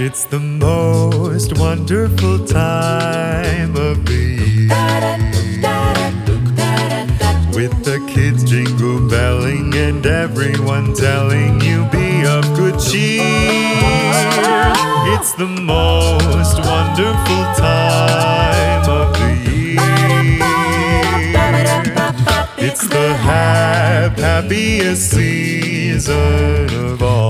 It's the most wonderful time of the year, with the kids jingle belling and everyone telling you be of good cheer. It's the most wonderful time of the year. It's the happiest season of all,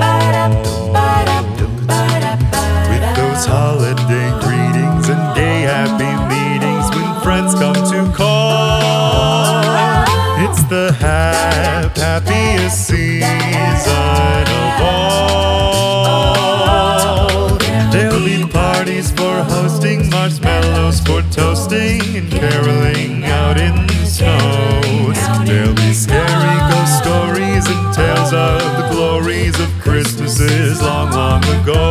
with those holiday greetings and gay happy meetings when friends come to call. It's the happiest season of all. There'll be parties for hosting, marshmallows for toasting, and caroling out in the snow. There'll be scary ghost stories and tales of the glories of Christmases long, long ago.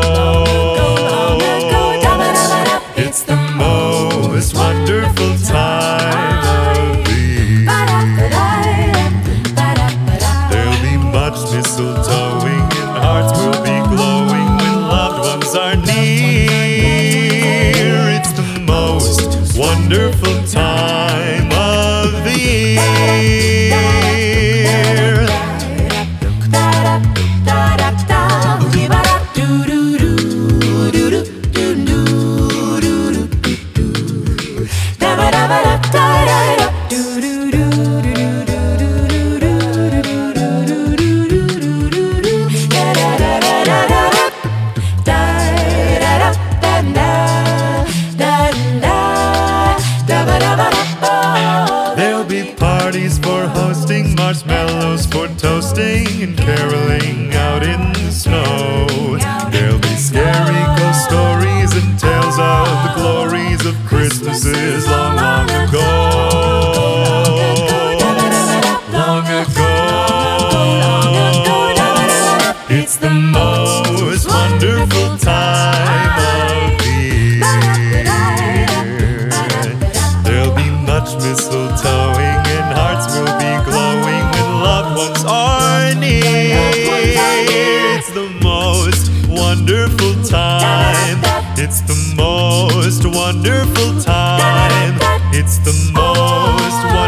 It's the most wonderful time of the year. There'll be much mistletoeing and hearts will be glowing when loved ones are near. It's the most wonderful time of the year. There'll be parties for hosting, marshmallows for toasting, and caroling out in the snow. There'll be scary ghost stories and tales of the glories of Christmases long, long ago. Long ago. It's the most wonderful time of the year. There'll be much mistletoeing and hearts will be glowing when loved ones are near. It's the most wonderful time. It's the most wonderful time. It's the most wonderful